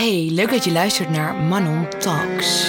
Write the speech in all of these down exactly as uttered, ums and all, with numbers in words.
Hey, leuk dat je luistert naar Manon Talks.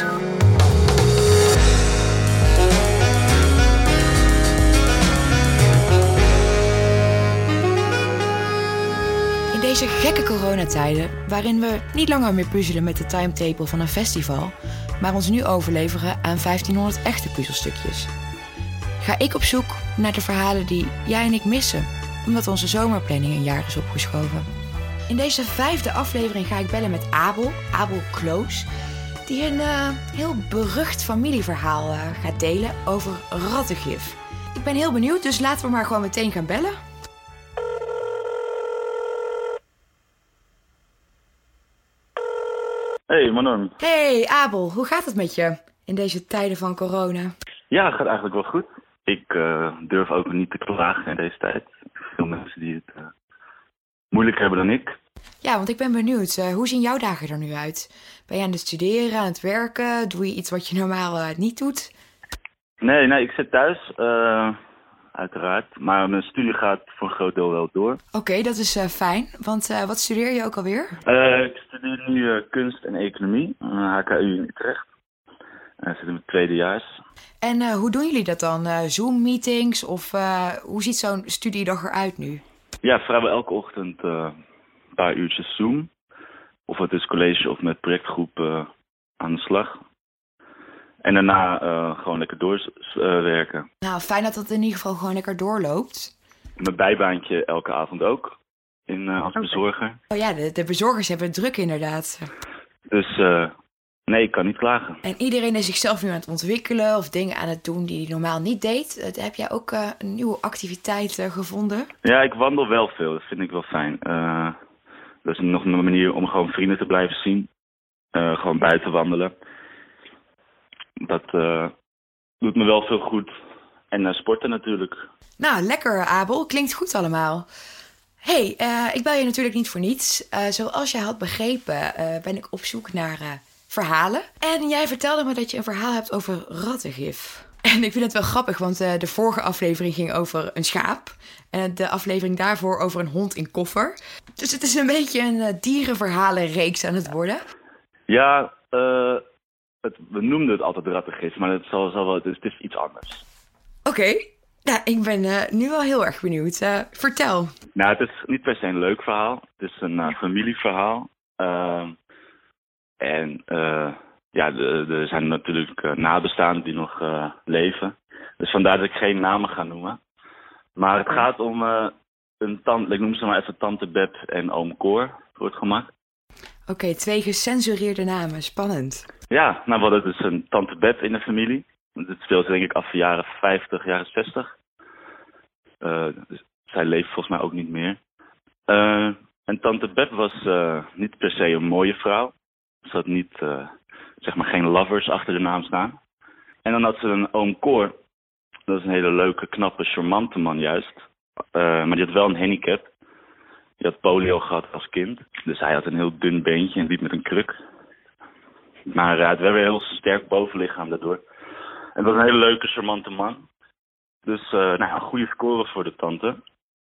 In deze gekke coronatijden, waarin we niet langer meer puzzelen met de timetable van een festival, maar ons nu overleveren aan vijftienhonderd echte puzzelstukjes, ga ik op zoek naar de verhalen die jij en ik missen, omdat onze zomerplanning een jaar is opgeschoven. In deze vijfde aflevering ga ik bellen met Abel, Abel Kloos, die een uh, heel berucht familieverhaal uh, gaat delen over rattengif. Ik ben heel benieuwd, dus laten we maar gewoon meteen gaan bellen. Hey Manon. Hey Abel, hoe gaat het met je in deze tijden van corona? Ja, het gaat eigenlijk wel goed. Ik uh, durf ook niet te klagen in deze tijd. Veel mensen die het uh, moeilijker hebben dan ik. Ja, want ik ben benieuwd. Uh, hoe zien jouw dagen er nu uit? Ben je aan het studeren, aan het werken? Doe je iets wat je normaal uh, niet doet? Nee, nee, ik zit thuis. Uh, uiteraard. Maar mijn studie gaat voor een groot deel wel door. Oké, okay, dat is uh, fijn. Want uh, wat studeer je ook alweer? Uh, ik studeer nu uh, kunst en economie. Uh, H K U in Utrecht. Uh, ik zit in mijn tweedejaars. En uh, hoe doen jullie dat dan? Uh, Zoom-meetings? Of uh, hoe ziet zo'n studiedag eruit nu? Ja, vrijwel elke ochtend uh, een paar uurtjes Zoom. Of het is college of met projectgroep uh, aan de slag. En daarna uh, gewoon lekker doorwerken. Uh, nou, fijn dat dat in ieder geval gewoon lekker doorloopt. Mijn bijbaantje elke avond ook. In, uh, als bezorger. Oh ja, de, de bezorgers hebben het druk inderdaad. Dus uh, nee, ik kan niet klagen. En iedereen is zichzelf nu aan het ontwikkelen of dingen aan het doen die hij normaal niet deed. Uh, heb jij ook uh, een nieuwe activiteit uh, gevonden? Ja, ik wandel wel veel. Dat vind ik wel fijn. Uh, dat is nog een manier om gewoon vrienden te blijven zien. Uh, gewoon buiten wandelen. Dat uh, doet me wel veel goed. En uh, sporten natuurlijk. Nou, lekker Abel. Klinkt goed allemaal. Hey, uh, ik bel je natuurlijk niet voor niets. Uh, zoals jij had begrepen uh, ben ik op zoek naar uh, verhalen. En jij vertelde me dat je een verhaal hebt over rattengif. En ik vind het wel grappig, want uh, de vorige aflevering ging over een schaap. En de aflevering daarvoor over een hond in koffer. Dus het is een beetje een uh, dierenverhalenreeks aan het worden. Ja, uh, het, we noemden het altijd rattengif, maar het, zal, zal wel, het, is, het is iets anders. Oké. Okay. Nou, ik ben uh, nu wel heel erg benieuwd. Uh, vertel. Nou, het is niet per se een leuk verhaal. Het is een uh, familieverhaal. Uh, en uh, ja, er zijn natuurlijk uh, nabestaanden die nog uh, leven. Dus vandaar dat ik geen namen ga noemen. Maar het gaat om uh, een tante, ik noem ze maar even tante Beb en oom Cor, voor het gemak. Oké, okay, twee gecensureerde namen. Spannend. Ja, nou, we hadden dus een tante Beb in de familie. Dit speelt denk ik af de jaren vijftig, jaren zestig. Uh, dus zij leeft volgens mij ook niet meer. Uh, en tante Beb was uh, niet per se een mooie vrouw. Ze had niet, uh, zeg maar, geen lovers achter de naam staan. En dan had ze een oom Cor. Dat is een hele leuke, knappe, charmante man juist. Uh, maar die had wel een handicap. Die had polio gehad als kind. Dus hij had een heel dun beentje en liep met een kruk. Maar uh, het werd weer een heel sterk bovenlichaam daardoor. En dat was een hele leuke, charmante man. Dus uh, nou ja, een goede score voor de tante.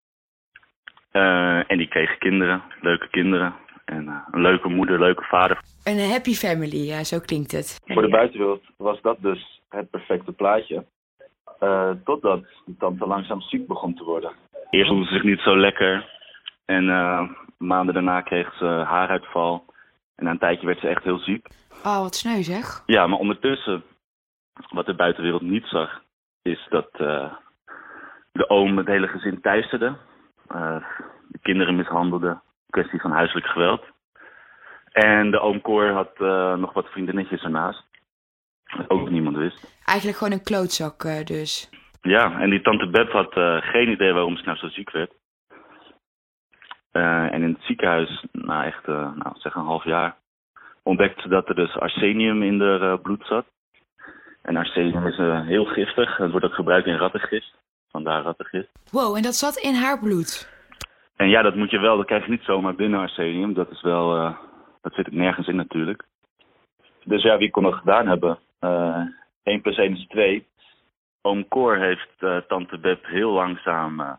Uh, en die kreeg kinderen, leuke kinderen. En uh, een leuke moeder, leuke vader. Een happy family, ja, zo klinkt het. Voor de buitenwereld was dat dus het perfecte plaatje. Uh, totdat de tante langzaam ziek begon te worden. Eerst voelde ze zich niet zo lekker. En uh, maanden daarna kreeg ze haaruitval. En na een tijdje werd ze echt heel ziek. Oh, wat sneu zeg. Ja, maar ondertussen, wat de buitenwereld niet zag, is dat uh, de oom het hele gezin teisterde. Uh, de kinderen mishandelde. Kwestie van huiselijk geweld. En de oom Cor had uh, nog wat vriendinnetjes ernaast. Dat ook niemand wist. Eigenlijk gewoon een klootzak uh, dus. Ja, en die tante Beb had uh, geen idee waarom ze nou zo ziek werd. Uh, en in het ziekenhuis, nou echt, uh, nou zeg een half jaar, ontdekte ze dat er dus arsenium in haar uh, bloed zat. En arsenium is uh, heel giftig. Het wordt ook gebruikt in rattengif. Vandaar rattengif. Wow, en dat zat in haar bloed? En ja, dat moet je wel. Dat krijg je niet zomaar binnen arsenium. Dat is wel, uh, dat zit er nergens in natuurlijk. Dus ja, wie kon dat gedaan hebben? Uh, één plus één is twee. Oom Cor heeft uh, tante Beb heel langzaam uh,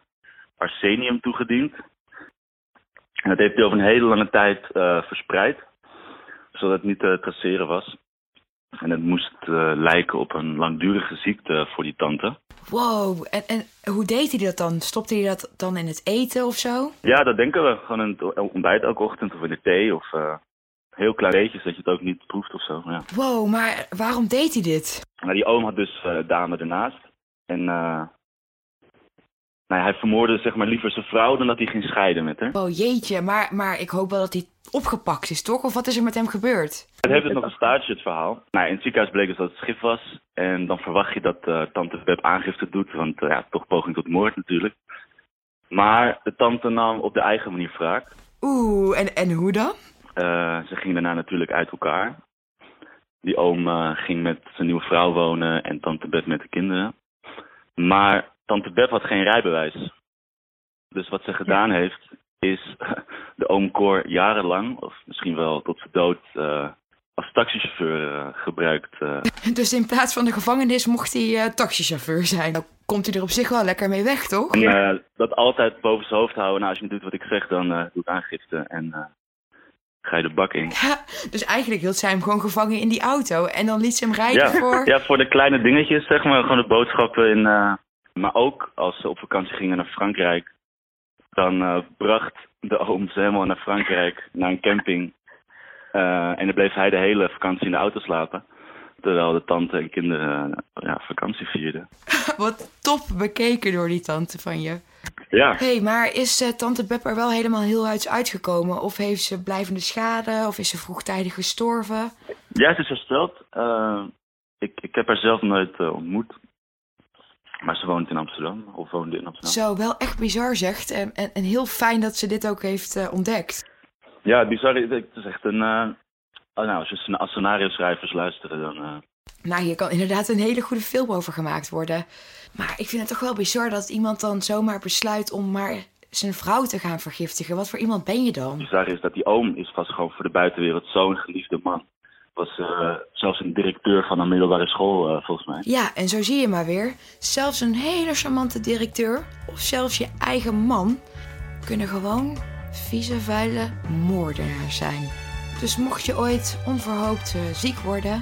arsenium toegediend. En dat heeft hij over een hele lange tijd uh, verspreid. zodat het niet te traceren was. En het moest uh, lijken op een langdurige ziekte voor die tante. Wow, en, en hoe deed hij dat dan? Stopte hij dat dan in het eten of zo? Ja, dat denken we. Gewoon in het ontbijt elke ochtend of in de thee of uh, heel klein beetjes, dat je het ook niet proeft of zo. Ja. Wow, maar waarom deed hij dit? Nou, die oom had dus uh, dame ernaast. En uh, nou, hij vermoordde zeg maar liever zijn vrouw dan dat hij ging scheiden met haar. Oh jeetje, maar, maar ik hoop wel dat hij opgepakt is, toch? Of wat is er met hem gebeurd? Het heeft het nog een staartje, het verhaal. Nou, in het ziekenhuis bleek dus dat het schif was. En dan verwacht je dat uh, tante Beb aangifte doet, want uh, ja, toch poging tot moord natuurlijk. Maar de tante nam op de eigen manier wraak. Oeh, en, en hoe dan? Uh, ze ging daarna natuurlijk uit elkaar. Die oom uh, ging met zijn nieuwe vrouw wonen en tante Beb met de kinderen. Maar tante Beb had geen rijbewijs. Dus wat ze gedaan heeft, is de oom Cor jarenlang, of misschien wel tot zijn dood, uh, als taxichauffeur uh, gebruikt. Uh. Dus in plaats van de gevangenis mocht hij uh, taxichauffeur zijn. Dan komt hij er op zich wel lekker mee weg, toch? En uh, dat altijd boven zijn hoofd houden. Nou, als je niet doet wat ik zeg, dan uh, doe ik aangifte en uh, ga je de bak in. Ja, dus eigenlijk hield zij hem gewoon gevangen in die auto. En dan liet ze hem rijden ja. voor... Ja, voor de kleine dingetjes, zeg maar. Gewoon de boodschappen in... Uh, maar ook als ze op vakantie gingen naar Frankrijk, dan uh, bracht de oom ze helemaal naar Frankrijk, naar een camping. Uh, en dan bleef hij de hele vakantie in de auto slapen. Terwijl de tante en kinderen uh, ja, vakantie vierden. Wat top bekeken door die tante van je. Ja. Hé, hey, maar is uh, tante Beb er wel helemaal heel uit uitgekomen? Of heeft ze blijvende schade? Of is ze vroegtijdig gestorven? Ja, ze is hersteld. Uh, ik, ik heb haar zelf nooit uh, ontmoet. Maar ze woont in Amsterdam, of woonde in Amsterdam. Zo, wel echt bizar zegt. En, en, en heel fijn dat ze dit ook heeft uh, ontdekt. Ja, bizar. Het is echt een... Uh, oh, nou, als je als scenario-schrijvers luisteren, dan... Uh... Nou, hier kan inderdaad een hele goede film over gemaakt worden. Maar ik vind het toch wel bizar dat iemand dan zomaar besluit om maar zijn vrouw te gaan vergiftigen. Wat voor iemand ben je dan? Bizar is dat die oom is vast gewoon voor de buitenwereld zo'n geliefde man. Was uh, zelfs een directeur van een middelbare school, uh, volgens mij. Ja, en zo zie je maar weer. Zelfs een hele charmante directeur, of zelfs je eigen man, kunnen gewoon vieze, vuile moordenaars zijn. Dus mocht je ooit onverhoopt uh, ziek worden,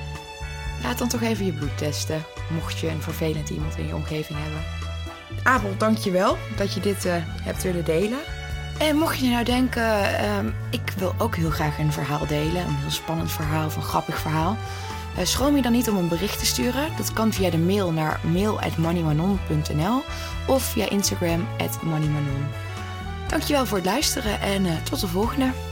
laat dan toch even je bloed testen. Mocht je een vervelend iemand in je omgeving hebben. Abel, dank je wel dat je dit uh, hebt willen delen. En mocht je nou denken, uh, ik wil ook heel graag een verhaal delen. Een heel spannend verhaal of een grappig verhaal. Uh, schroom je dan niet om een bericht te sturen. Dat kan via de mail naar mail at moneymanon punt n l of via Instagram at moneymanon. Dankjewel voor het luisteren en uh, tot de volgende.